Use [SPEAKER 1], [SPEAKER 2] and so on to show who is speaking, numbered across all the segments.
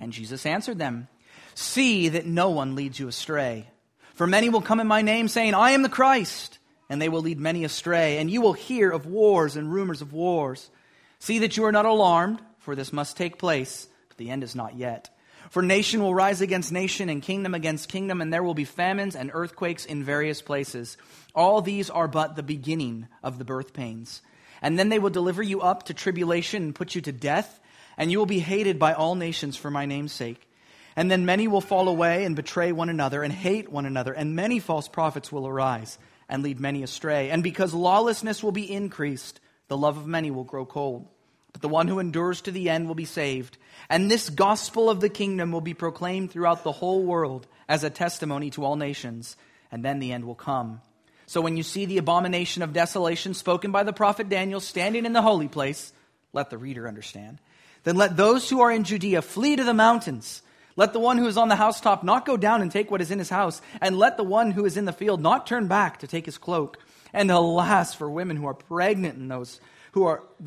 [SPEAKER 1] And Jesus answered them, "See that no one leads you astray. For many will come in my name, saying, 'I am the Christ,' and they will lead many astray. And you will hear of wars and rumors of wars. See that you are not alarmed, for this must take place, but the end is not yet. For nation will rise against nation, and kingdom against kingdom, and there will be famines and earthquakes in various places. All these are but the beginning of the birth pains. And then they will deliver you up to tribulation and put you to death, and you will be hated by all nations for my name's sake. And then many will fall away and betray one another and hate one another, and many false prophets will arise and lead many astray. And because lawlessness will be increased, the love of many will grow cold. But the one who endures to the end will be saved. And this gospel of the kingdom will be proclaimed throughout the whole world as a testimony to all nations, and then the end will come. So when you see the abomination of desolation spoken by the prophet Daniel standing in the holy place," let the reader understand, "then let those who are in Judea flee to the mountains. Let the one who is on the housetop not go down and take what is in his house, and let the one who is in the field not turn back to take his cloak. And alas for women who are pregnant and those who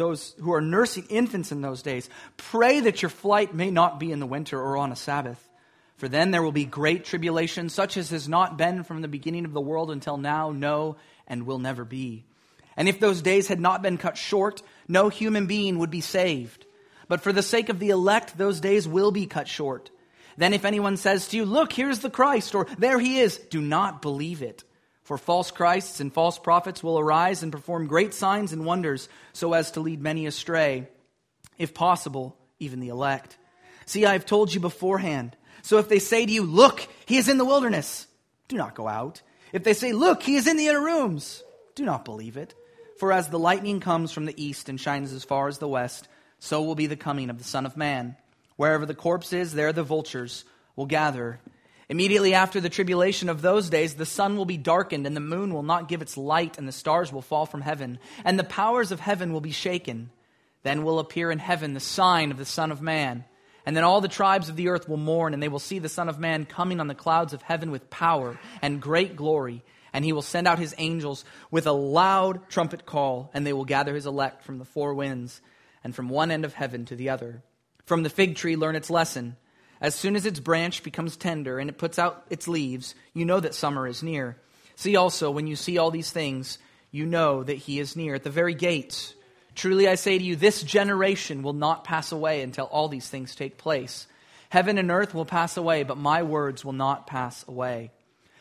[SPEAKER 1] are nursing infants in those days. Pray that your flight may not be in the winter or on a Sabbath. For then there will be great tribulation, such as has not been from the beginning of the world until now, no, and will never be. And if those days had not been cut short, no human being would be saved. But for the sake of the elect, those days will be cut short. Then if anyone says to you, 'Look, here's the Christ,' or 'There he is,' do not believe it. For false Christs and false prophets will arise and perform great signs and wonders, so as to lead many astray, if possible, even the elect. See, I have told you beforehand. So if they say to you, 'Look, he is in the wilderness,' do not go out. If they say, 'Look, he is in the inner rooms,' do not believe it. For as the lightning comes from the east and shines as far as the west, so will be the coming of the Son of Man. Wherever the corpse is, there the vultures will gather. Immediately after the tribulation of those days, the sun will be darkened, and the moon will not give its light, and the stars will fall from heaven, and the powers of heaven will be shaken. Then will appear in heaven the sign of the Son of Man. And then all the tribes of the earth will mourn, and they will see the Son of Man coming on the clouds of heaven with power and great glory. And he will send out his angels with a loud trumpet call, and they will gather his elect from the four winds, and from one end of heaven to the other. From the fig tree learn its lesson. As soon as its branch becomes tender and it puts out its leaves, you know that summer is near. See also, when you see all these things, you know that he is near, at the very gates. Truly I say to you, this generation will not pass away until all these things take place. Heaven and earth will pass away, but my words will not pass away.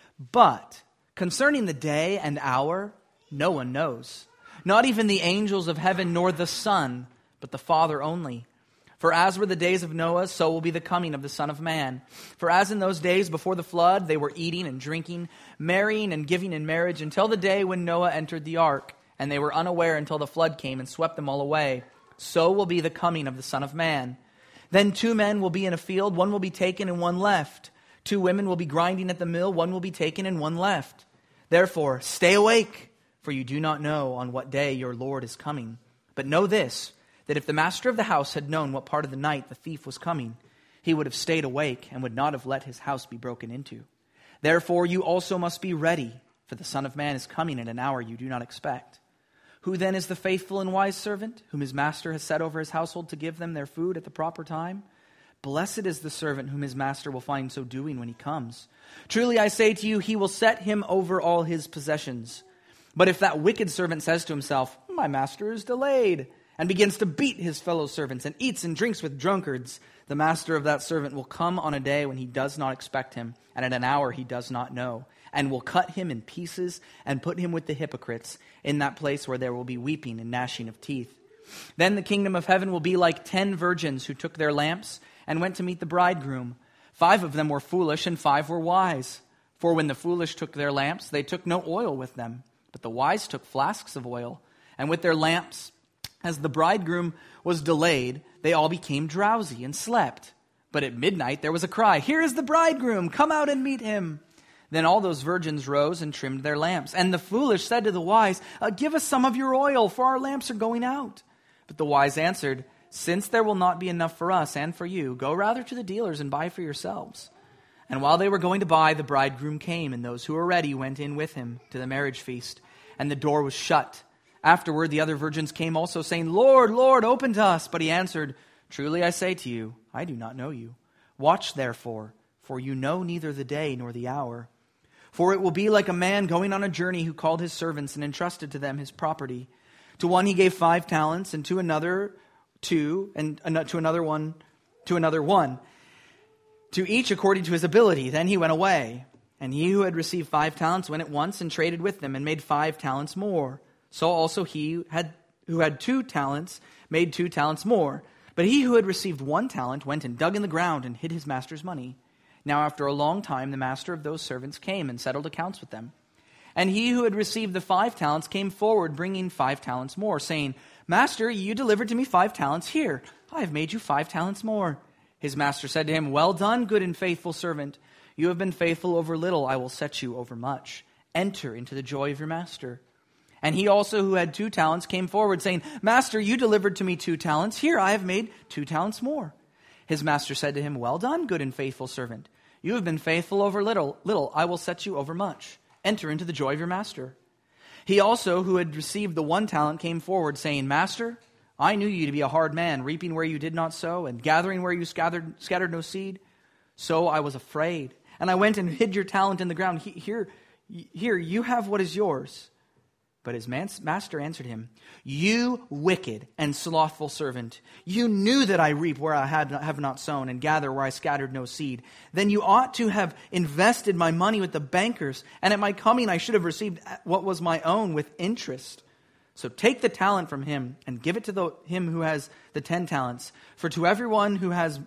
[SPEAKER 1] But concerning the day and hour, no one knows. Not even the angels of heaven, nor the Son, but the Father only. For as were the days of Noah, so will be the coming of the Son of Man. For as in those days before the flood, they were eating and drinking, marrying and giving in marriage, until the day when Noah entered the ark, and they were unaware until the flood came and swept them all away. So will be the coming of the Son of Man. Then 2 men will be in a field, one will be taken and one left. 2 women will be grinding at the mill, one will be taken and one left. Therefore, stay awake, for you do not know on what day your Lord is coming. But know this, that if the master of the house had known what part of the night the thief was coming, he would have stayed awake and would not have let his house be broken into. Therefore you also must be ready, for the Son of Man is coming at an hour you do not expect. Who then is the faithful and wise servant, whom his master has set over his household to give them their food at the proper time? Blessed is the servant whom his master will find so doing when he comes. Truly I say to you, he will set him over all his possessions. But if that wicked servant says to himself, my master is delayed, and begins to beat his fellow servants and eats and drinks with drunkards, the master of that servant will come on a day when he does not expect him, and at an hour he does not know, and will cut him in pieces and put him with the hypocrites in that place where there will be weeping and gnashing of teeth. Then the kingdom of heaven will be like 10 virgins who took their lamps and went to meet the bridegroom. 5 of them were foolish and 5 were wise. For when the foolish took their lamps, they took no oil with them, but the wise took flasks of oil, and with their lamps, as the bridegroom was delayed, they all became drowsy and slept. But at midnight there was a cry, here is the bridegroom, come out and meet him. Then all those virgins rose and trimmed their lamps. And the foolish said to the wise, give us some of your oil, for our lamps are going out. But the wise answered, since there will not be enough for us and for you, go rather to the dealers and buy for yourselves. And while they were going to buy, the bridegroom came, and those who were ready went in with him to the marriage feast. And the door was shut. Afterward, the other virgins came also, saying, Lord, Lord, open to us. But he answered, truly I say to you, I do not know you. Watch therefore, for you know neither the day nor the hour. For it will be like a man going on a journey who called his servants and entrusted to them his property. To one he gave 5 talents, and to another 2, and to another 1, to each according to his ability. Then he went away. And he who had received 5 talents went at once and traded with them and made 5 talents more. So also he who had 2 talents made 2 talents more. But he who had received 1 talent went and dug in the ground and hid his master's money. Now after a long time the master of those servants came and settled accounts with them. And he who had received the 5 talents came forward, bringing 5 talents more, saying, Master, you delivered to me 5 talents. Here, I have made you 5 talents more. His master said to him, Well done, good and faithful servant. You have been faithful over little, I will set you over much. Enter into the joy of your master. And he also who had 2 talents came forward, saying, Master, you delivered to me 2 talents. Here, I have made 2 talents more. His master said to him, Well done, good and faithful servant. You have been faithful over little, I will set you over much. Enter into the joy of your master. He also, who had received the 1 talent, came forward, saying, Master, I knew you to be a hard man, reaping where you did not sow, and gathering where you scattered no seed. So I was afraid, and I went and hid your talent in the ground. Here, you have what is yours. But his master answered him, You wicked and slothful servant, you knew that I reap where I have not sown and gather where I scattered no seed. Then you ought to have invested my money with the bankers, and at my coming I should have received what was my own with interest. So take the talent from him and give it to him who has the 10 talents. For to everyone who has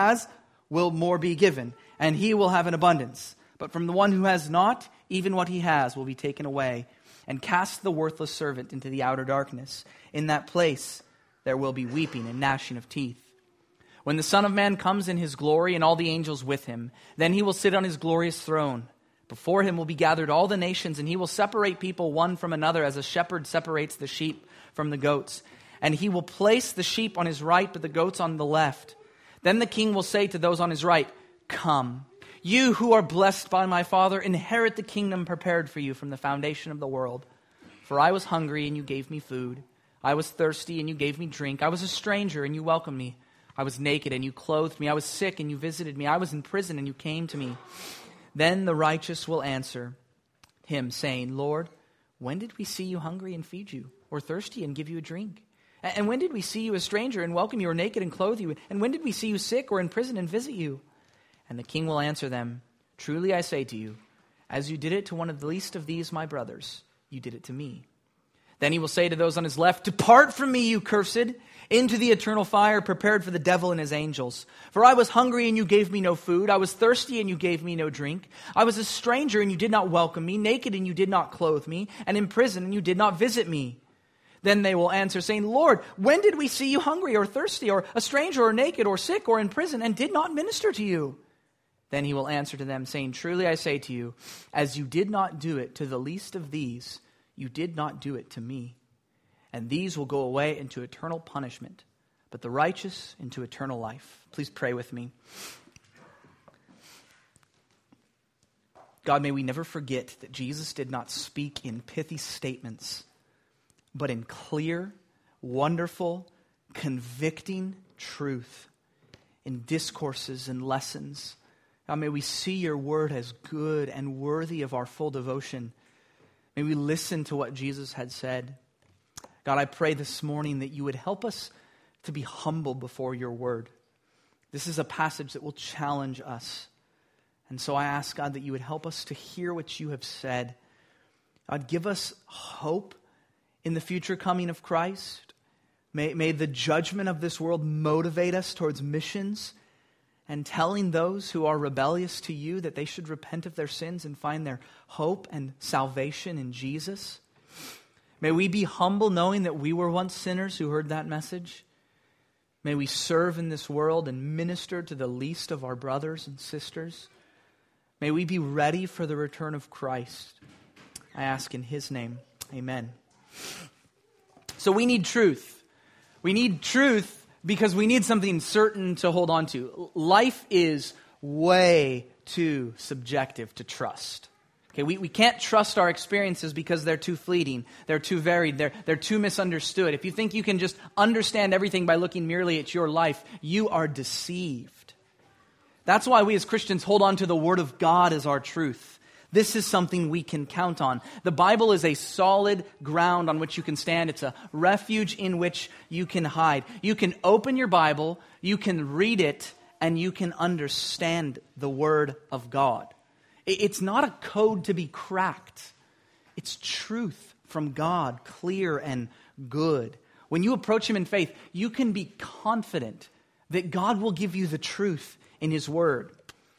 [SPEAKER 1] will more be given, and he will have an abundance. But from the one who has not, even what he has will be taken away. And cast the worthless servant into the outer darkness. In that place there will be weeping and gnashing of teeth. When the Son of Man comes in his glory and all the angels with him, then he will sit on his glorious throne. Before him will be gathered all the nations, and he will separate people one from another as a shepherd separates the sheep from the goats. And he will place the sheep on his right, but the goats on the left. Then the king will say to those on his right, Come, you who are blessed by my Father, inherit the kingdom prepared for you from the foundation of the world. For I was hungry, and you gave me food. I was thirsty, and you gave me drink. I was a stranger, and you welcomed me. I was naked, and you clothed me. I was sick, and you visited me. I was in prison, and you came to me. Then the righteous will answer him, saying, Lord, when did we see you hungry and feed you, or thirsty and give you a drink? And when did we see you a stranger and welcome you, or naked and clothe you? And when did we see you sick or in prison and visit you? And the king will answer them, Truly I say to you, as you did it to one of the least of these my brothers, you did it to me. Then he will say to those on his left, Depart from me, you cursed, into the eternal fire prepared for the devil and his angels. For I was hungry, and you gave me no food. I was thirsty, and you gave me no drink. I was a stranger, and you did not welcome me, naked, and you did not clothe me, and in prison, and you did not visit me. Then they will answer, saying, Lord, when did we see you hungry or thirsty, or a stranger, or naked, or sick, or in prison, and did not minister to you? Then he will answer to them, saying, Truly I say to you, as you did not do it to the least of these, you did not do it to me. And these will go away into eternal punishment, but the righteous into eternal life. Please pray with me. God, may we never forget that Jesus did not speak in pithy statements, but in clear, wonderful, convicting truth, in discourses and lessons. God, may we see your word as good and worthy of our full devotion. May we listen to what Jesus had said. God, I pray this morning that you would help us to be humble before your word. This is a passage that will challenge us. And so I ask, God, that you would help us to hear what you have said. God, give us hope in the future coming of Christ. May the judgment of this world motivate us towards missions and telling those who are rebellious to you that they should repent of their sins and find their hope and salvation in Jesus. May we be humble knowing that we were once sinners who heard that message. May we serve in this world and minister to the least of our brothers and sisters. May we be ready for the return of Christ. I ask in his name, amen. So we need truth. We need truth because we need something certain to hold on to. Life is way too subjective to trust. Okay, we can't trust our experiences because they're too fleeting, they're too varied, they're too misunderstood. If you think you can just understand everything by looking merely at your life, you are deceived. That's why we as Christians hold on to the Word of God as our truth. This is something we can count on. The Bible is a solid ground on which you can stand. It's a refuge in which you can hide. You can open your Bible, you can read it, and you can understand the Word of God. It's not a code to be cracked. It's truth from God, clear and good. When you approach Him in faith, you can be confident that God will give you the truth in His Word.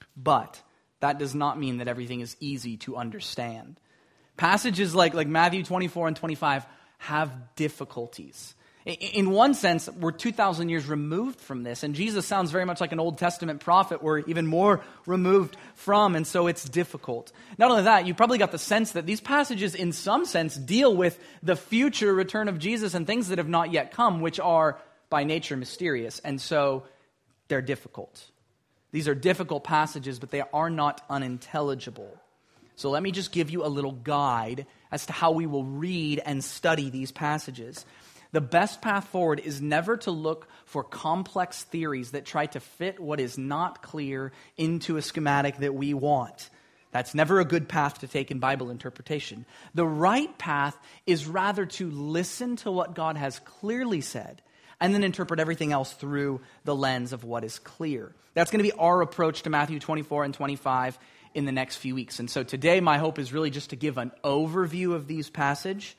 [SPEAKER 1] But that does not mean that everything is easy to understand. Passages like Matthew 24 and 25 have difficulties. In one sense, we're 2,000 years removed from this, and Jesus sounds very much like an Old Testament prophet we're even more removed from, and so it's difficult. Not only that, you probably got the sense that these passages, in some sense, deal with the future return of Jesus and things that have not yet come, which are, by nature, mysterious, and so they're difficult. These are difficult passages, but they are not unintelligible. So let me just give you a little guide as to how we will read and study these passages. The best path forward is never to look for complex theories that try to fit what is not clear into a schematic that we want. That's never a good path to take in Bible interpretation. The right path is rather to listen to what God has clearly said and then interpret everything else through the lens of what is clear. That's going to be our approach to Matthew 24 and 25 in the next few weeks. And so today my hope is really just to give an overview of these passages.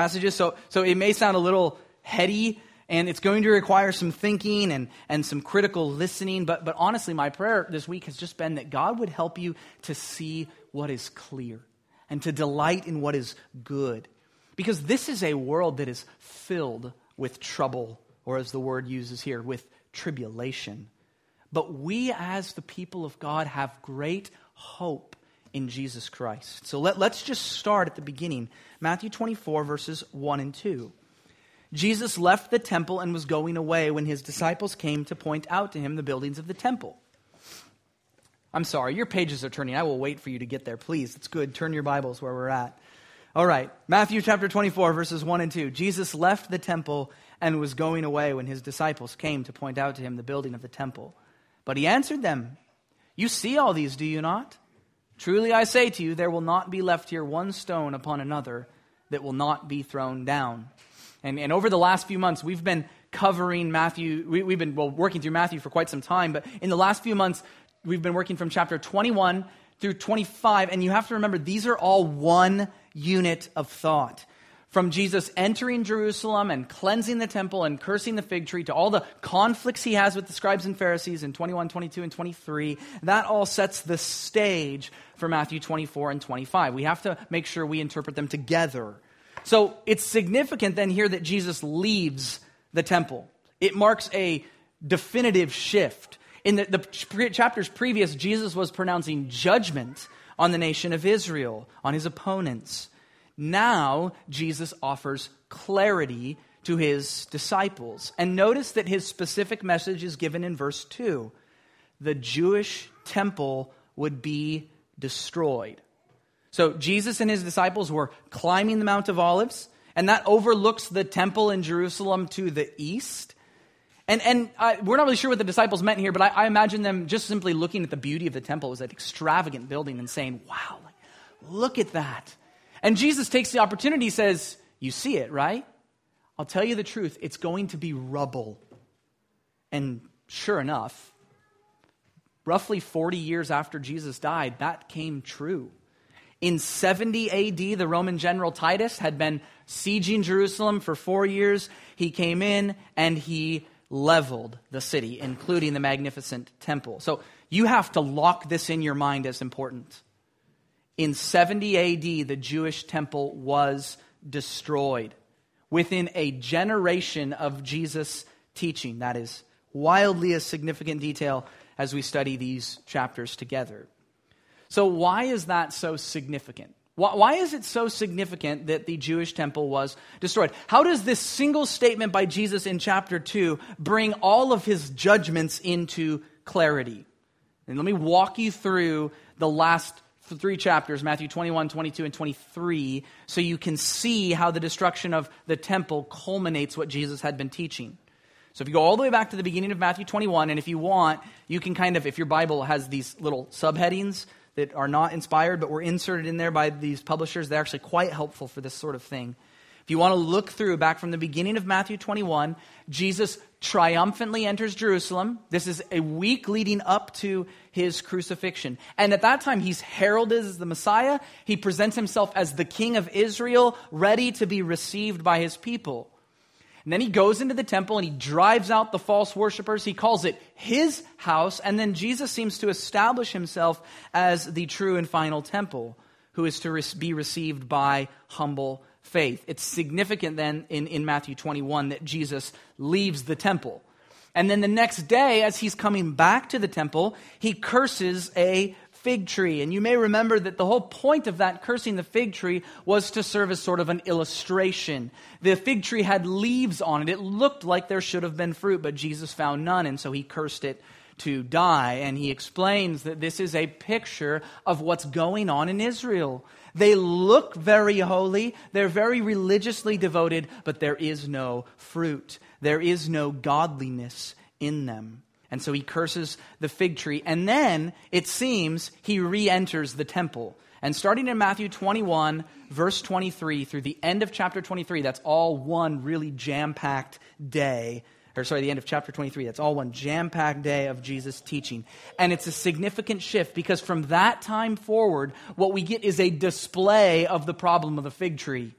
[SPEAKER 1] So it may sound a little heady, and it's going to require some thinking and some critical listening, but honestly, my prayer this week has just been that God would help you to see what is clear and to delight in what is good. Because this is a world that is filled with trouble, or as the word uses here, with tribulation. But we as the people of God have great hope in Jesus Christ. So let's just start at the beginning. Matthew 24, verses 1 and 2. Jesus left the temple and was going away when his disciples came to point out to him the buildings of the temple. I'm sorry, your pages are turning. I will wait for you to get there, please. It's good. Turn your Bibles where we're at. All right, Matthew chapter 24, verses 1 and 2. Jesus left the temple and was going away when his disciples came to point out to him the building of the temple. But he answered them, "You see all these, do you not? Truly I say to you, there will not be left here one stone upon another that will not be thrown down." And over the last few months, we've been covering Matthew. We've been working through Matthew for quite some time, but in the last few months, we've been working from chapter 21 through 25, and you have to remember, these are all one unit of thought. From Jesus entering Jerusalem and cleansing the temple and cursing the fig tree to all the conflicts he has with the scribes and Pharisees in 21, 22, and 23, that all sets the stage for Matthew 24 and 25. We have to make sure we interpret them together. So it's significant then here that Jesus leaves the temple. It marks a definitive shift. In the chapters previous, Jesus was pronouncing judgment on the nation of Israel, on his opponents. Now, Jesus offers clarity to his disciples. And notice that his specific message is given in verse 2. The Jewish temple would be destroyed. So Jesus and his disciples were climbing the Mount of Olives, and that overlooks the temple in Jerusalem to the east. And we're not really sure what the disciples meant here, but I imagine them just simply looking at the beauty of the temple. It was an extravagant building and saying, wow, look at that. And Jesus takes the opportunity, says, you see it, right? I'll tell you the truth, it's going to be rubble. And sure enough, roughly 40 years after Jesus died, that came true. In 70 AD, the Roman general Titus had been sieging Jerusalem for 4 years. He came in and he leveled the city, including the magnificent temple. So you have to lock this in your mind as important. In 70 AD, the Jewish temple was destroyed within a generation of Jesus' teaching. That is wildly a significant detail as we study these chapters together. So why is that so significant? Why is it so significant that the Jewish temple was destroyed? How does this single statement by Jesus in chapter 2 bring all of his judgments into clarity? And let me walk you through the last 3 chapters, Matthew 21, 22, and 23, so you can see how the destruction of the temple culminates what Jesus had been teaching. So if you go all the way back to the beginning of Matthew 21, and if you want, you can kind of, if your Bible has these little subheadings that are not inspired, but were inserted in there by these publishers, they're actually quite helpful for this sort of thing. If you want to look through back from the beginning of Matthew 21, Jesus triumphantly enters Jerusalem. This is a week leading up to his crucifixion. And at that time, he's heralded as the Messiah. He presents himself as the King of Israel, ready to be received by his people. And then he goes into the temple and he drives out the false worshipers. He calls it his house. And then Jesus seems to establish himself as the true and final temple, who is to be received by humble faith. It's significant then in Matthew 21 that Jesus leaves the temple. And then the next day, as he's coming back to the temple, he curses a fig tree. And you may remember that the whole point of that cursing the fig tree was to serve as sort of an illustration. The fig tree had leaves on it. It looked like there should have been fruit, but Jesus found none, and so he cursed it to die. And he explains that this is a picture of what's going on in Israel. They look very holy, they're very religiously devoted, but there is no fruit. There is no godliness in them. And so he curses the fig tree. And then, it seems, he re-enters the temple. And starting in Matthew 21, verse 23, through the end of chapter 23, that's all one really jam-packed day. The end of chapter 23, that's all one jam-packed day of Jesus' teaching. And it's a significant shift because from that time forward, what we get is a display of the problem of the fig tree.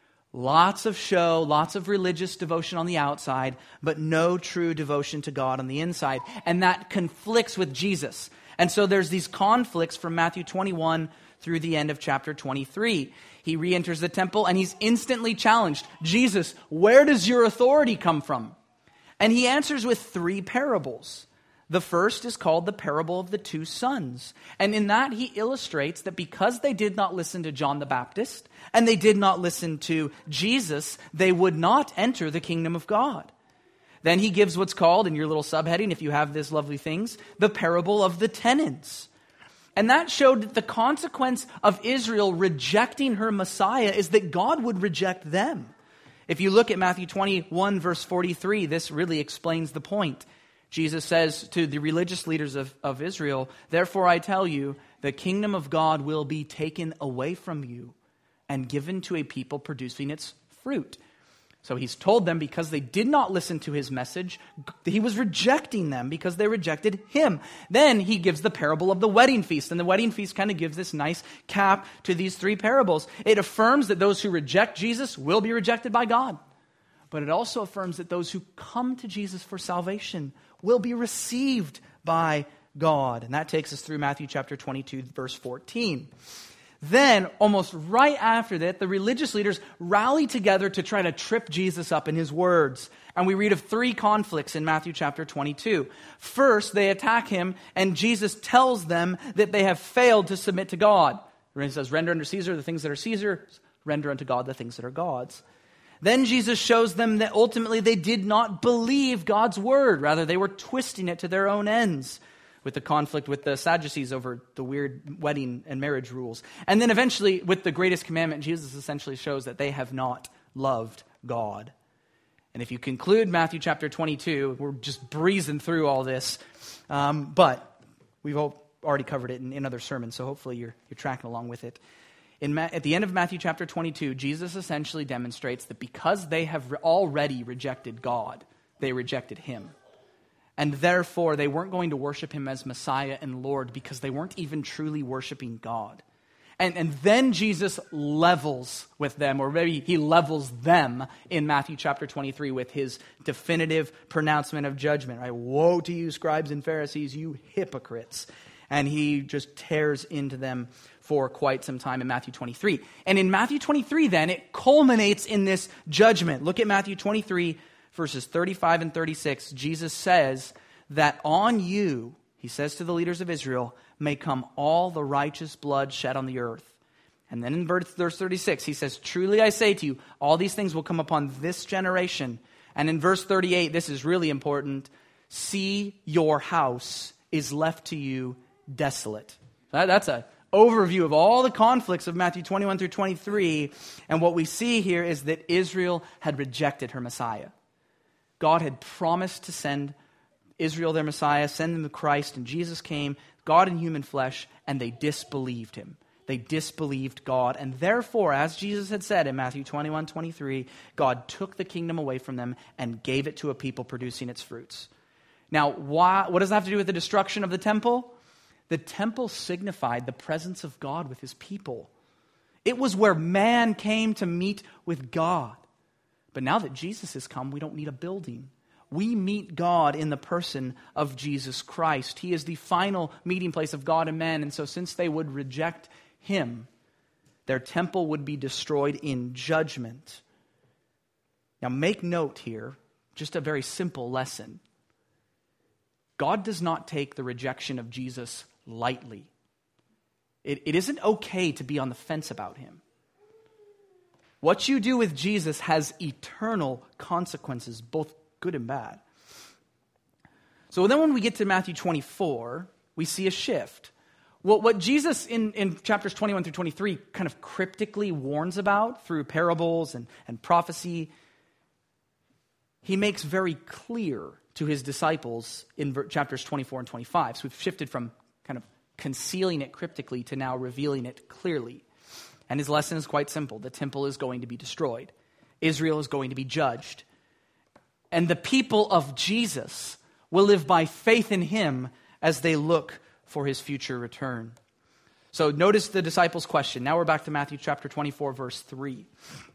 [SPEAKER 1] Lots of show, lots of religious devotion on the outside, but no true devotion to God on the inside. And that conflicts with Jesus. And so there's these conflicts from Matthew 21 through the end of chapter 23. He re-enters the temple and he's instantly challenged. Jesus, where does your authority come from? And he answers with 3 parables. The first is called the parable of the 2 sons. And in that he illustrates that because they did not listen to John the Baptist and they did not listen to Jesus, they would not enter the kingdom of God. Then he gives what's called, in your little subheading, if you have this lovely things, the parable of the tenants. And that showed that the consequence of Israel rejecting her Messiah is that God would reject them. If you look at Matthew 21, verse 43, this really explains the point. Jesus says to the religious leaders of Israel, "Therefore I tell you, the kingdom of God will be taken away from you and given to a people producing its fruit." So he's told them because they did not listen to his message, he was rejecting them because they rejected him. Then he gives the parable of the wedding feast. And the wedding feast kind of gives this nice cap to these 3 parables. It affirms that those who reject Jesus will be rejected by God. But it also affirms that those who come to Jesus for salvation will be received by God. And that takes us through Matthew chapter 22, verse 14. Then, almost right after that, the religious leaders rally together to try to trip Jesus up in his words. And we read of 3 conflicts in Matthew chapter 22. First, they attack him, and Jesus tells them that they have failed to submit to God. He says, "Render unto Caesar the things that are Caesar's, render unto God the things that are God's." Then Jesus shows them that ultimately they did not believe God's word. Rather, they were twisting it to their own ends, with the conflict with the Sadducees over the weird wedding and marriage rules. And then eventually, with the greatest commandment, Jesus essentially shows that they have not loved God. And if you conclude Matthew chapter 22, we're just breezing through all this, but we've already covered it in other sermons, so hopefully you're tracking along with it. At the end of Matthew chapter 22, Jesus essentially demonstrates that because they have already rejected God, they rejected him. And therefore, they weren't going to worship him as Messiah and Lord because they weren't even truly worshiping God. And then Jesus levels with them, or maybe he levels them in Matthew chapter 23 with his definitive pronouncement of judgment. Right? "Woe to you, scribes and Pharisees, you hypocrites." And he just tears into them for quite some time in Matthew 23. And in Matthew 23 then, it culminates in this judgment. Look at Matthew 23, verses 35 and 36, Jesus says that on you, he says to the leaders of Israel, may come all the righteous blood shed on the earth. And then in verse 36, he says, "Truly I say to you, all these things will come upon this generation." And in verse 38, this is really important, "See, your house is left to you desolate." That's an overview of all the conflicts of Matthew 21 through 23. And what we see here is that Israel had rejected her Messiah. God had promised to send Israel their Messiah, send them the Christ, and Jesus came, God in human flesh, and they disbelieved him. They disbelieved God, and therefore, as Jesus had said in Matthew 21:23, God took the kingdom away from them and gave it to a people producing its fruits. Now, what does that have to do with the destruction of the temple? The temple signified the presence of God with his people. It was where man came to meet with God. But now that Jesus has come, we don't need a building. We meet God in the person of Jesus Christ. He is the final meeting place of God and man, and so since they would reject him, their temple would be destroyed in judgment. Now make note here, just a very simple lesson. God does not take the rejection of Jesus lightly. It isn't okay to be on the fence about him. What you do with Jesus has eternal consequences, both good and bad. So then when we get to Matthew 24, we see a shift. Well, what Jesus in chapters 21 through 23 kind of cryptically warns about through parables and prophecy, he makes very clear to his disciples in chapters 24 and 25. So we've shifted from kind of concealing it cryptically to now revealing it clearly. And his lesson is quite simple. The temple is going to be destroyed. Israel is going to be judged. And the people of Jesus will live by faith in him as they look for his future return. So notice the disciples' question. Now we're back to Matthew chapter 24, verse 3.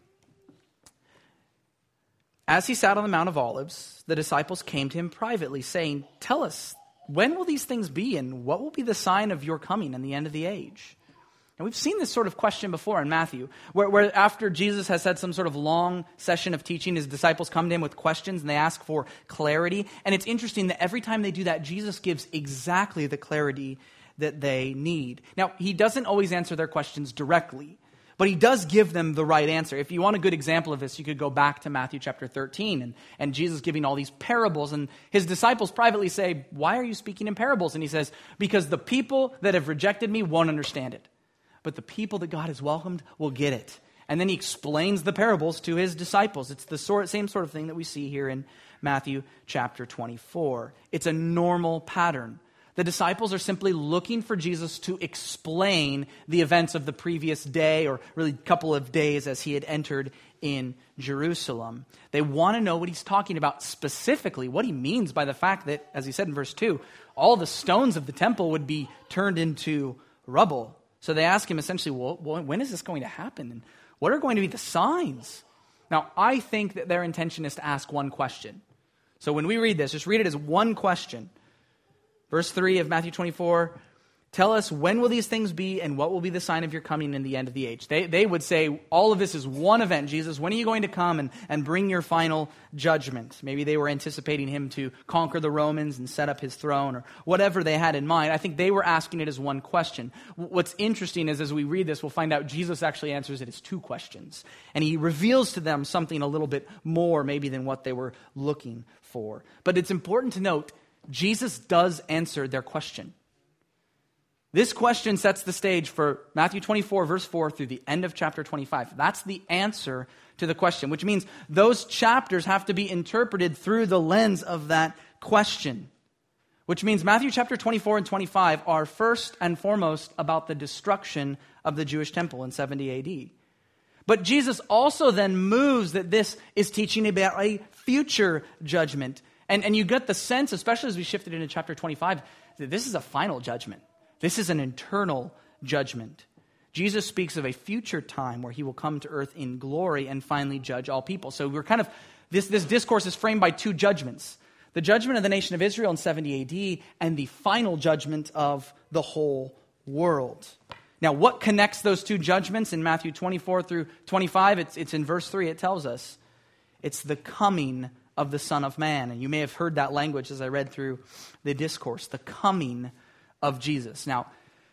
[SPEAKER 1] As he sat on the Mount of Olives, the disciples came to him privately, saying, "Tell us, when will these things be, and what will be the sign of your coming and the end of the age?" And we've seen this sort of question before in Matthew, where after Jesus has had some sort of long session of teaching, his disciples come to him with questions and they ask for clarity. And it's interesting that every time they do that, Jesus gives exactly the clarity that they need. Now, he doesn't always answer their questions directly, but he does give them the right answer. If you want a good example of this, you could go back to Matthew chapter 13 and Jesus giving all these parables. And his disciples privately say, "Why are you speaking in parables?" And he says, "Because the people that have rejected me won't understand it. But the people that God has welcomed will get it." And then he explains the parables to his disciples. It's the same sort of thing that we see here in Matthew chapter 24. It's a normal pattern. The disciples are simply looking for Jesus to explain the events of the previous day, or really couple of days as he had entered in Jerusalem. They want to know what he's talking about specifically, what he means by the fact that, as he said in verse 2, all the stones of the temple would be turned into rubble. So they ask him essentially, well, when is this going to happen? And what are going to be the signs? Now, I think that their intention is to ask one question. So when we read this, just read it as one question. Verse 3 of Matthew 24, "Tell us, when will these things be, and what will be the sign of your coming in the end of the age?" They would say, all of this is one event. Jesus, when are you going to come and bring your final judgment? Maybe they were anticipating him to conquer the Romans and set up his throne, or whatever they had in mind. I think they were asking it as one question. What's interesting is, as we read this, we'll find out Jesus actually answers it as two questions. And he reveals to them something a little bit more maybe than what they were looking for. But it's important to note, Jesus does answer their question. This question sets the stage for Matthew 24, verse 4 through the end of chapter 25. That's the answer to the question, which means those chapters have to be interpreted through the lens of that question. Which means Matthew chapter 24 and 25 are first and foremost about the destruction of the Jewish temple in 70 AD. But Jesus also then moves that this is teaching about a future judgment. And you get the sense, especially as we shifted into chapter 25, that this is a final judgment. This is an eternal judgment. Jesus speaks of a future time where he will come to earth in glory and finally judge all people. So we're kind of, this discourse is framed by two judgments. The judgment of the nation of Israel in 70 AD and the final judgment of the whole world. Now, what connects those two judgments in Matthew 24 through 25? It's in verse 3, it tells us. It's the coming of the Son of Man. And you may have heard that language as I read through the discourse. The coming of Jesus. Now,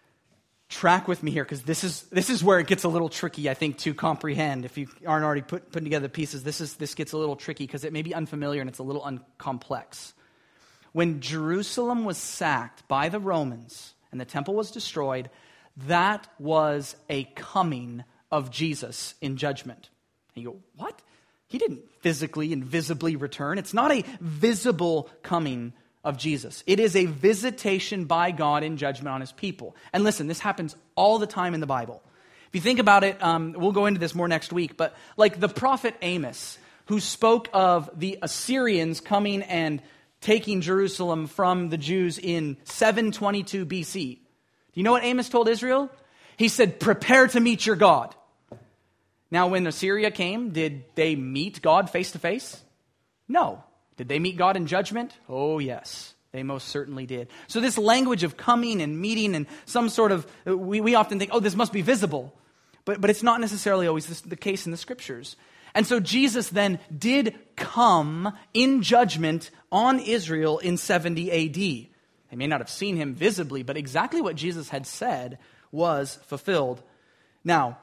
[SPEAKER 1] track with me here, because this is where it gets a little tricky, I think, to comprehend. If you aren't already putting together the pieces, this gets a little tricky because it may be unfamiliar and it's a little complex. When Jerusalem was sacked by the Romans and the temple was destroyed, that was a coming of Jesus in judgment. And you go, what? He didn't physically and visibly return. It's not a visible coming of Jesus. It is a visitation by God in judgment on his people. And listen, this happens all the time in the Bible. If you think about it, we'll go into this more next week, but like the prophet Amos, who spoke of the Assyrians coming and taking Jerusalem from the Jews in 722 BC. Do you know what Amos told Israel? He said, prepare to meet your God. Now, when Assyria came, did they meet God face to face? No. Did they meet God in judgment? Oh, yes. They most certainly did. So this language of coming and meeting and some sort of, we often think, oh, this must be visible. But it's not necessarily always the case in the Scriptures. And so Jesus then did come in judgment on Israel in 70 AD. They may not have seen him visibly, but exactly what Jesus had said was fulfilled. Now,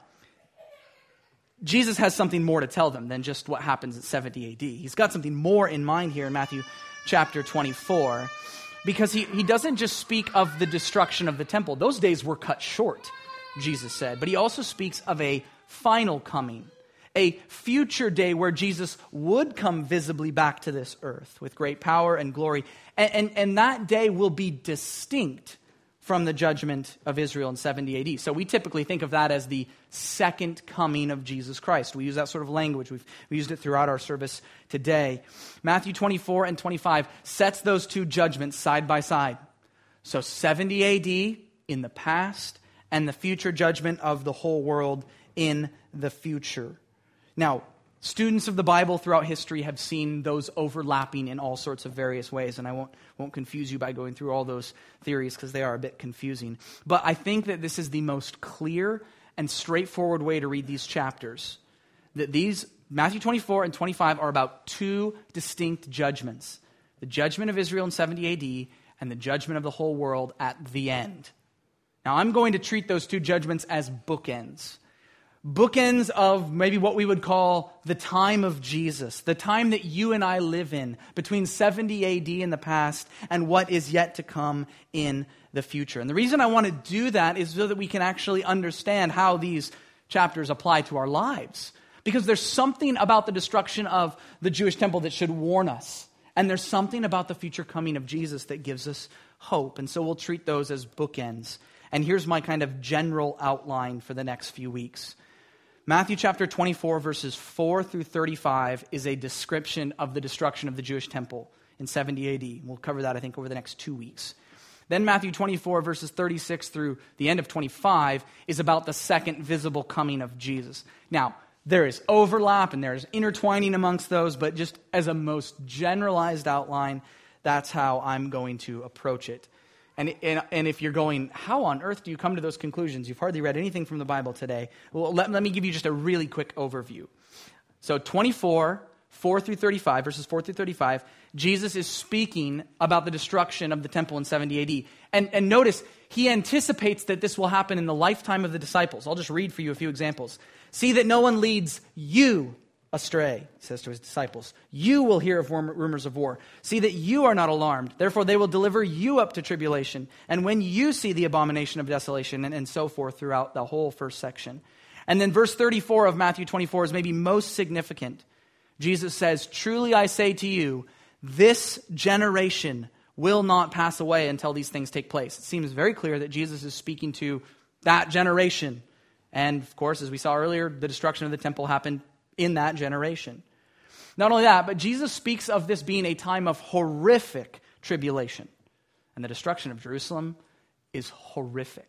[SPEAKER 1] Jesus has something more to tell them than just what happens at 70 AD. He's got something more in mind here in Matthew chapter 24, because he doesn't just speak of the destruction of the temple. Those days were cut short, Jesus said. But he also speaks of a final coming, a future day where Jesus would come visibly back to this earth with great power and glory. And that day will be distinct from the judgment of Israel in 70 AD. So we typically think of that as the second coming of Jesus Christ. We use that sort of language. We used it throughout our service today. Matthew 24 and 25 sets those two judgments side by side. So 70 AD in the past and the future judgment of the whole world in the future. Now, students of the Bible throughout history have seen those overlapping in all sorts of various ways, and I won't confuse you by going through all those theories because they are a bit confusing. But I think that this is the most clear and straightforward way to read these chapters. That these, Matthew 24 and 25, are about two distinct judgments. The judgment of Israel in 70 AD and the judgment of the whole world at the end. Now, I'm going to treat those two judgments as bookends. Bookends of maybe what we would call the time of Jesus, the time that you and I live in, between 70 AD in the past and what is yet to come in the future. And the reason I want to do that is so that we can actually understand how these chapters apply to our lives. Because there's something about the destruction of the Jewish temple that should warn us. And there's something about the future coming of Jesus that gives us hope. And so we'll treat those as bookends. And here's my kind of general outline for the next few weeks. Matthew chapter 24, verses 4 through 35 is a description of the destruction of the Jewish temple in 70 AD. We'll cover that, I think, over the next 2 weeks. Then Matthew 24, verses 36 through the end of 25 is about the second visible coming of Jesus. Now, there is overlap and there is intertwining amongst those, but just as a most generalized outline, that's how I'm going to approach it. And if you're going, how on earth do you come to those conclusions? You've hardly read anything from the Bible today. Well, let me give you just a really quick overview. So 24, 4 through 35, verses 4 through 35, Jesus is speaking about the destruction of the temple in 70 AD. And notice, he anticipates that this will happen in the lifetime of the disciples. I'll just read for you a few examples. See that no one leads you astray, he says to his disciples. You will hear of rumors of war. See that you are not alarmed. Therefore they will deliver you up to tribulation. And when you see the abomination of desolation, and so forth throughout the whole first section. And then verse 34 of Matthew 24 is maybe most significant. Jesus says, truly I say to you, this generation will not pass away until these things take place. It seems very clear that Jesus is speaking to that generation. And of course, as we saw earlier, the destruction of the temple happened in that generation. Not only that, but Jesus speaks of this being a time of horrific tribulation. And the destruction of Jerusalem is horrific.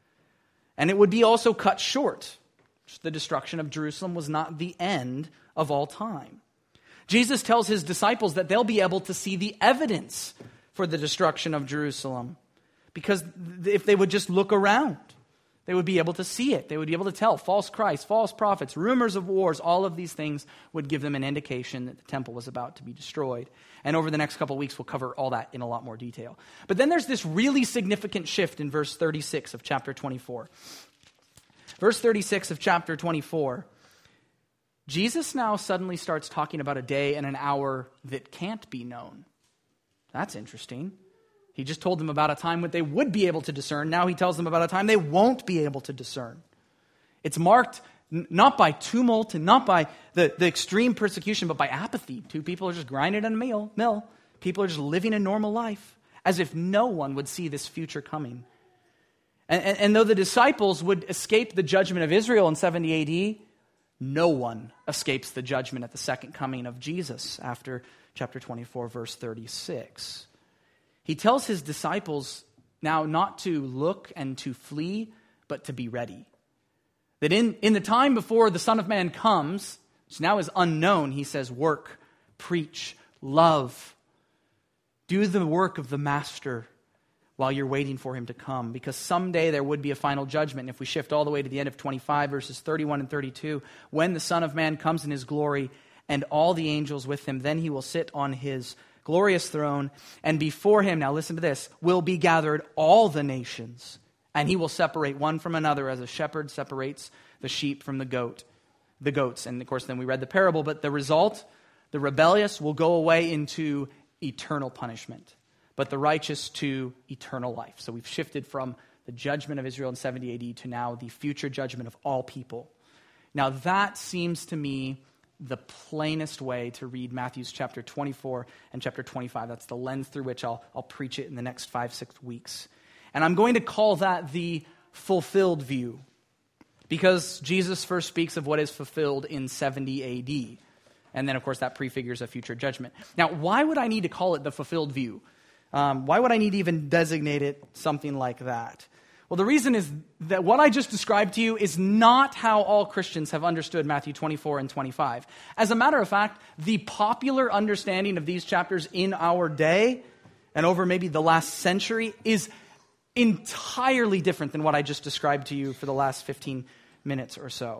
[SPEAKER 1] And it would be also cut short. The destruction of Jerusalem was not the end of all time. Jesus tells his disciples that they'll be able to see the evidence for the destruction of Jerusalem. Because if they would just look around, they would be able to see it. They would be able to tell false Christs, false prophets, rumors of wars. All of these things would give them an indication that the temple was about to be destroyed. And over the next couple of weeks, we'll cover all that in a lot more detail. But then there's this really significant shift in verse 36 of chapter 24. Verse 36 of chapter 24, Jesus now suddenly starts talking about a day and an hour that can't be known. That's interesting. He just told them about a time when they would be able to discern. Now he tells them about a time they won't be able to discern. It's marked Not by tumult and not by the extreme persecution, but by apathy. Two people are just grinding in a mill. People are just living a normal life, as if no one would see this future coming. And though the disciples would escape the judgment of Israel in 70 AD, no one escapes the judgment at the second coming of Jesus after chapter 24, verse 36. He tells his disciples now not to look and to flee, but to be ready. That in the time before the Son of Man comes, which now is unknown, he says, work, preach, love. Do the work of the Master while you're waiting for him to come, because someday there would be a final judgment. And if we shift all the way to the end of 25, verses 31 and 32, when the Son of Man comes in his glory and all the angels with him, then he will sit on his glorious throne, and before him, now listen to this, will be gathered all the nations, and he will separate one from another as a shepherd separates the sheep from the goats. And of course, then we read the parable, but the result, the rebellious will go away into eternal punishment, but the righteous to eternal life. So we've shifted from the judgment of Israel in 70 AD to now the future judgment of all people. Now that seems to me the plainest way to read Matthew's chapter 24 and chapter 25. That's the lens through which I'll preach it in the next 5-6 weeks. And I'm going to call that the fulfilled view, because Jesus first speaks of what is fulfilled in 70 AD. And then, of course, that prefigures a future judgment. Now, why would I need to call it the fulfilled view? Why would I need to even designate it something like that? Well, the reason is that what I just described to you is not how all Christians have understood Matthew 24 and 25. As a matter of fact, the popular understanding of these chapters in our day and over maybe the last century is entirely different than what I just described to you for the last 15 minutes or so.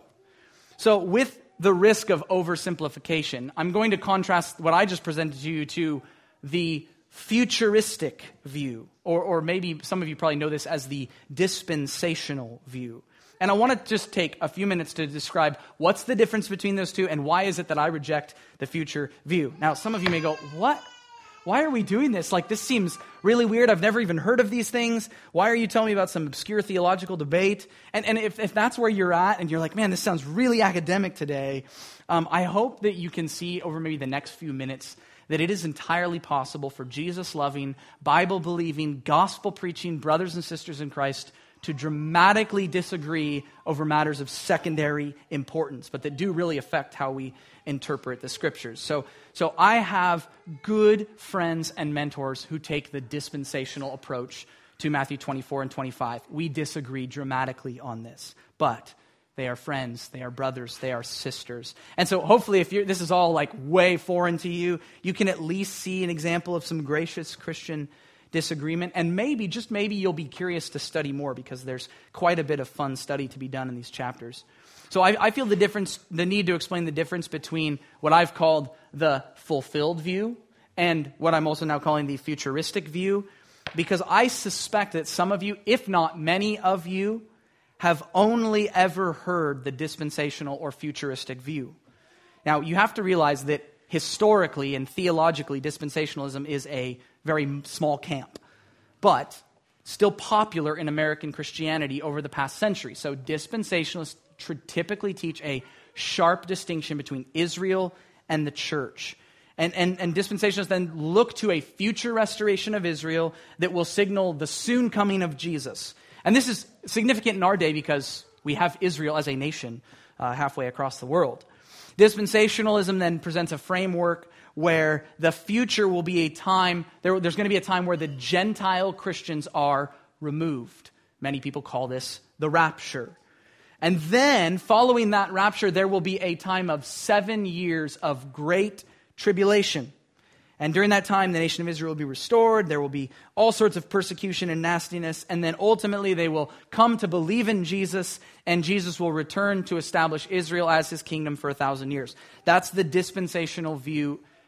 [SPEAKER 1] So with the risk of oversimplification, I'm going to contrast what I just presented to you to the futuristic view, or maybe some of you probably know this as the dispensational view. And I want to just take a few minutes to describe what's the difference between those two and why is it that I reject the future view. Now, some of you may go, what? Why are we doing this? Like, this seems really weird. I've never even heard of these things. Why are you telling me about some obscure theological debate? And if that's where you're at and you're like, man, this sounds really academic today, I hope that you can see over maybe the next few minutes that it is entirely possible for Jesus-loving, Bible-believing, gospel-preaching brothers and sisters in Christ to dramatically disagree over matters of secondary importance, but that do really affect how we interpret the Scriptures. So I have good friends and mentors who take the dispensational approach to Matthew 24 and 25. We disagree dramatically on this, but they are friends, they are brothers, they are sisters. And so hopefully if this is all like way foreign to you, you can at least see an example of some gracious Christian disagreement. And maybe, just maybe, you'll be curious to study more, because there's quite a bit of fun study to be done in these chapters. So I feel the need to explain the difference between what I've called the fulfilled view and what I'm also now calling the futuristic view, because I suspect that some of you, if not many of you, have only ever heard the dispensational or futuristic view. Now, you have to realize that historically and theologically, dispensationalism is a very small camp, but still popular in American Christianity over the past century. So dispensationalists typically teach a sharp distinction between Israel and the church. And dispensationalists then look to a future restoration of Israel that will signal the soon coming of Jesus. And this is significant in our day because we have Israel as a nation halfway across the world. Dispensationalism then presents a framework where the future will be a time, there's going to be a time where the Gentile Christians are removed. Many people call this the rapture. And then, following that rapture, there will be a time of 7 years of great tribulation. And during that time, the nation of Israel will be restored. There will be all sorts of persecution and nastiness. And then ultimately, they will come to believe in Jesus, and Jesus will return to establish Israel as his kingdom for 1,000 years. That's the dispensational view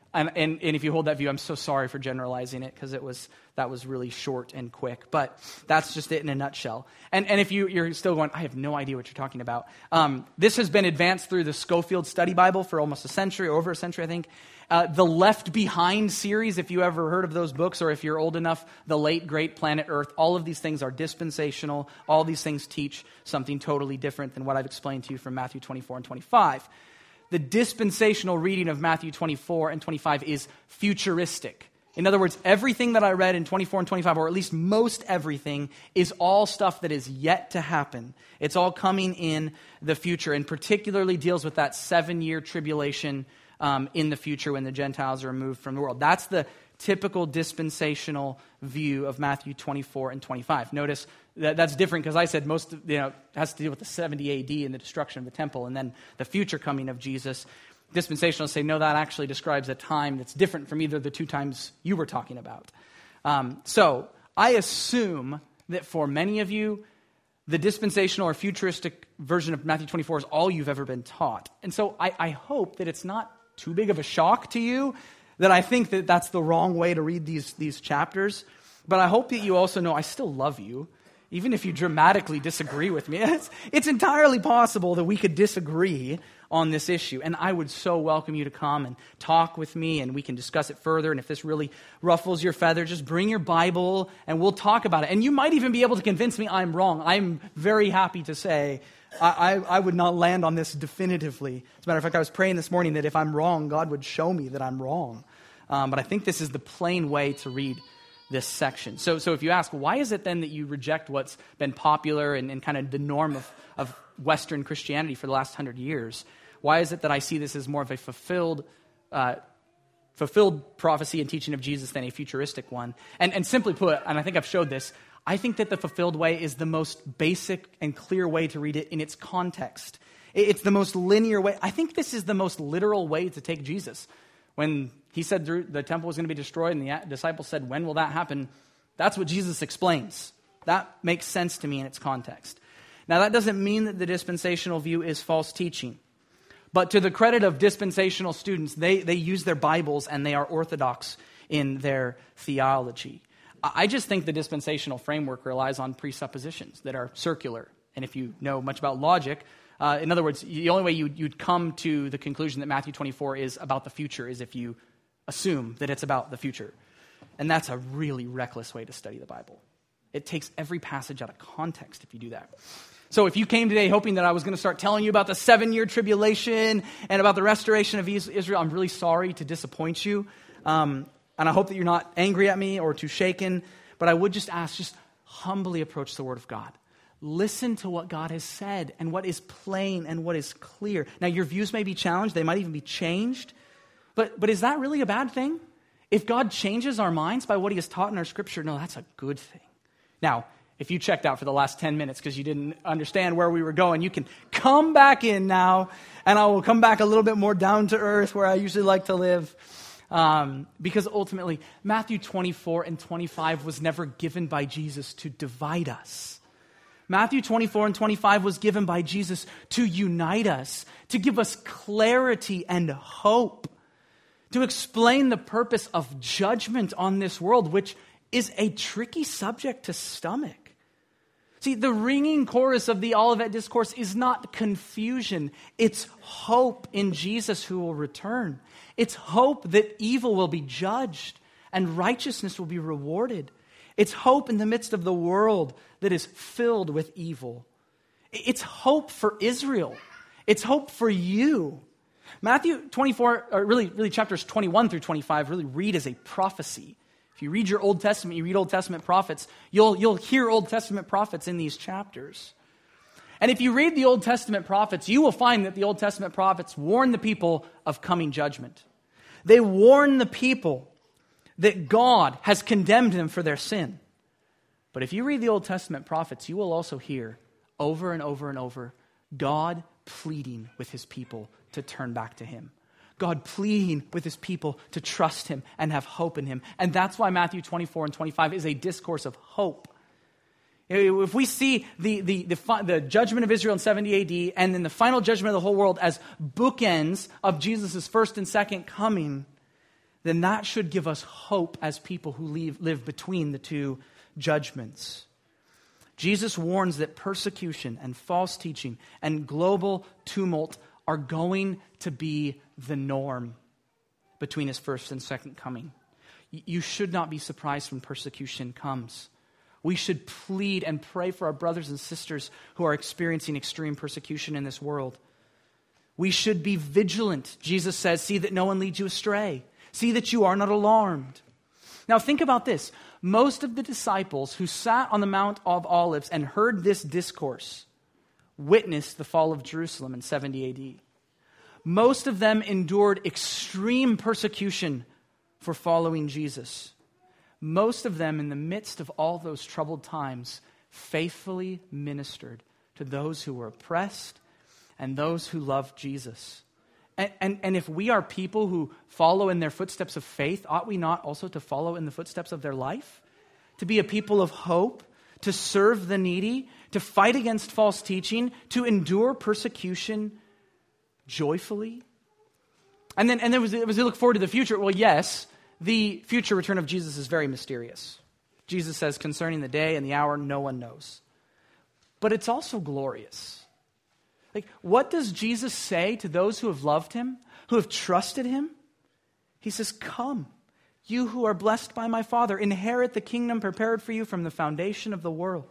[SPEAKER 1] And if you hold that view, I'm so sorry for generalizing it because that was really short and quick. But that's just it in a nutshell. And if you're still going, I have no idea what you're talking about. This has been advanced through the Scofield Study Bible for almost a century, or over a century, I think. The Left Behind series, if you ever heard of those books, or if you're old enough, The Late Great Planet Earth, all of these things are dispensational. All these things teach something totally different than what I've explained to you from Matthew 24 and 25. The dispensational reading of Matthew 24 and 25 is futuristic. In other words, everything that I read in 24 and 25, or at least most everything, is all stuff that is yet to happen. It's all coming in the future, and particularly deals with that 7-year tribulation in the future when the Gentiles are removed from the world. That's the typical dispensational view of Matthew 24 and 25. Notice that's different because I said most has to do with the 70 AD and the destruction of the temple and then the future coming of Jesus. Dispensationalists say, no, that actually describes a time that's different from either the two times you were talking about. So I assume that for many of you, the dispensational or futuristic version of Matthew 24 is all you've ever been taught. And so I hope that it's not too big of a shock to you that I think that that's the wrong way to read these chapters. But I hope that you also know I still love you, even if you dramatically disagree with me. It's entirely possible that we could disagree on this issue. And I would so welcome you to come and talk with me, and we can discuss it further. And if this really ruffles your feather, just bring your Bible and we'll talk about it. And you might even be able to convince me I'm wrong. I'm very happy to say I would not land on this definitively. As a matter of fact, I was praying this morning that if I'm wrong, God would show me that I'm wrong. But I think this is the plain way to read this section. So if you ask, why is it then that you reject what's been popular and kind of the norm of Western Christianity for the last 100 years? Why is it that I see this as more of a fulfilled prophecy and teaching of Jesus than a futuristic one? And simply put, and I think I've showed this, I think that the fulfilled way is the most basic and clear way to read it in its context. It's the most linear way. I think this is the most literal way to take Jesus. When he said the temple was going to be destroyed and the disciples said, when will that happen? That's what Jesus explains. That makes sense to me in its context. Now, that doesn't mean that the dispensational view is false teaching. But to the credit of dispensational students, they use their Bibles and they are orthodox in their theology. I just think the dispensational framework relies on presuppositions that are circular. And if you know much about logic, in other words, the only way you'd come to the conclusion that Matthew 24 is about the future is if you assume that it's about the future. And that's a really reckless way to study the Bible. It takes every passage out of context if you do that. So if you came today hoping that I was going to start telling you about the 7-year tribulation and about the restoration of Israel, I'm really sorry to disappoint you. And I hope that you're not angry at me or too shaken. But I would just ask, just humbly approach the Word of God. Listen to what God has said and what is plain and what is clear. Now, your views may be challenged. They might even be changed. But is that really a bad thing? If God changes our minds by what he has taught in our Scripture, no, that's a good thing. Now, if you checked out for the last 10 minutes because you didn't understand where we were going, you can come back in now, and I will come back a little bit more down to earth where I usually like to live. Because ultimately, Matthew 24 and 25 was never given by Jesus to divide us. Matthew 24 and 25 was given by Jesus to unite us, to give us clarity and hope, to explain the purpose of judgment on this world, which is a tricky subject to stomach. See, the ringing chorus of the Olivet Discourse is not confusion. It's hope in Jesus who will return. It's hope that evil will be judged and righteousness will be rewarded. It's hope in the midst of the world that is filled with evil. It's hope for Israel. It's hope for you. Matthew 24, or really chapters 21 through 25, really read as a prophecy. If you read your Old Testament, you read Old Testament prophets, you'll hear Old Testament prophets in these chapters. And if you read the Old Testament prophets, you will find that the Old Testament prophets warn the people of coming judgment. They warn the people that God has condemned them for their sin. But if you read the Old Testament prophets, you will also hear over and over and over God pleading with his people to turn back to him. God pleading with his people to trust him and have hope in him. And that's why Matthew 24 and 25 is a discourse of hope. If we see the judgment of Israel in 70 AD and then the final judgment of the whole world as bookends of Jesus' first and second coming, then that should give us hope as people who live between the two judgments. Jesus warns that persecution and false teaching and global tumult are going to be the norm between his first and second coming. You should not be surprised when persecution comes. We should plead and pray for our brothers and sisters who are experiencing extreme persecution in this world. We should be vigilant. Jesus says, see that no one leads you astray. See that you are not alarmed. Now think about this. Most of the disciples who sat on the Mount of Olives and heard this discourse witnessed the fall of Jerusalem in 70 AD. Most of them endured extreme persecution for following Jesus. Most of them, in the midst of all those troubled times, faithfully ministered to those who were oppressed and those who loved Jesus. And if we are people who follow in their footsteps of faith, ought we not also to follow in the footsteps of their life? To be a people of hope, to serve the needy, to fight against false teaching, to endure persecution joyfully? And then as we look forward to the future, well, yes, the future return of Jesus is very mysterious. Jesus says concerning the day and the hour, no one knows. But it's also glorious. Like, what does Jesus say to those who have loved him, who have trusted him? He says, come, you who are blessed by my Father, inherit the kingdom prepared for you from the foundation of the world.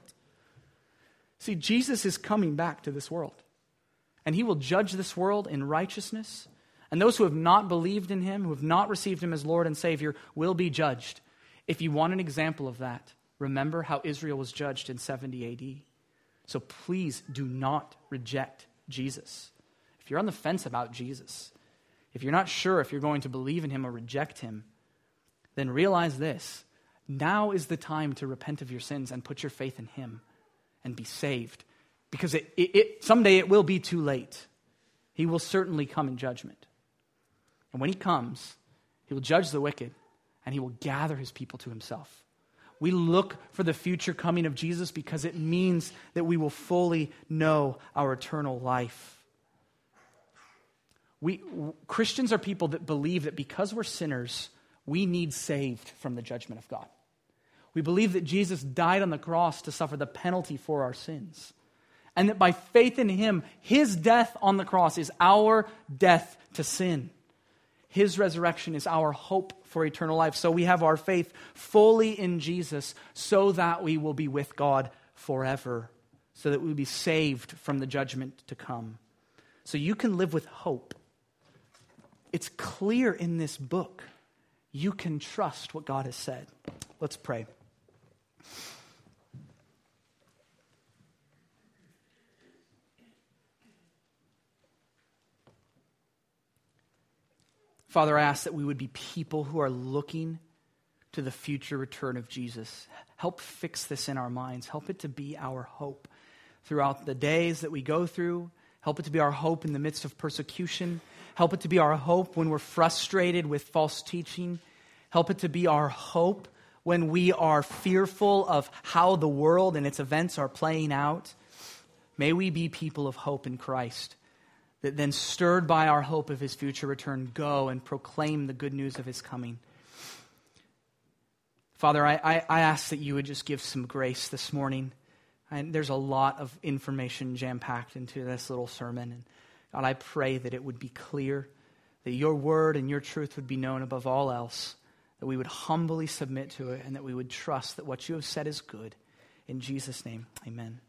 [SPEAKER 1] See, Jesus is coming back to this world, and he will judge this world in righteousness. And those who have not believed in him, who have not received him as Lord and Savior, will be judged. If you want an example of that, remember how Israel was judged in 70 AD. So please do not reject Jesus. If you're on the fence about Jesus, if you're not sure if you're going to believe in him or reject him, then realize this. Now is the time to repent of your sins and put your faith in him and be saved. Because someday it will be too late. He will certainly come in judgment. And when he comes, he will judge the wicked and he will gather his people to himself. We look for the future coming of Jesus because it means that we will fully know our eternal life. Christians are people that believe that because we're sinners, we need saved from the judgment of God. We believe that Jesus died on the cross to suffer the penalty for our sins. And that by faith in him, his death on the cross is our death to sin. His resurrection is our hope for eternal life. So we have our faith fully in Jesus so that we will be with God forever, so that we will be saved from the judgment to come. So you can live with hope. It's clear in this book. You can trust what God has said. Let's pray. Father, I ask that we would be people who are looking to the future return of Jesus. Help fix this in our minds. Help it to be our hope throughout the days that we go through. Help it to be our hope in the midst of persecution. Help it to be our hope when we're frustrated with false teaching. Help it to be our hope when we are fearful of how the world and its events are playing out. May we be people of hope in Christ, that then, stirred by our hope of his future return, go and proclaim the good news of his coming. Father, I ask that you would just give some grace this morning. And there's a lot of information jam-packed into this little sermon. And God, I pray that it would be clear, that your word and your truth would be known above all else, that we would humbly submit to it, and that we would trust that what you have said is good. In Jesus' name, amen.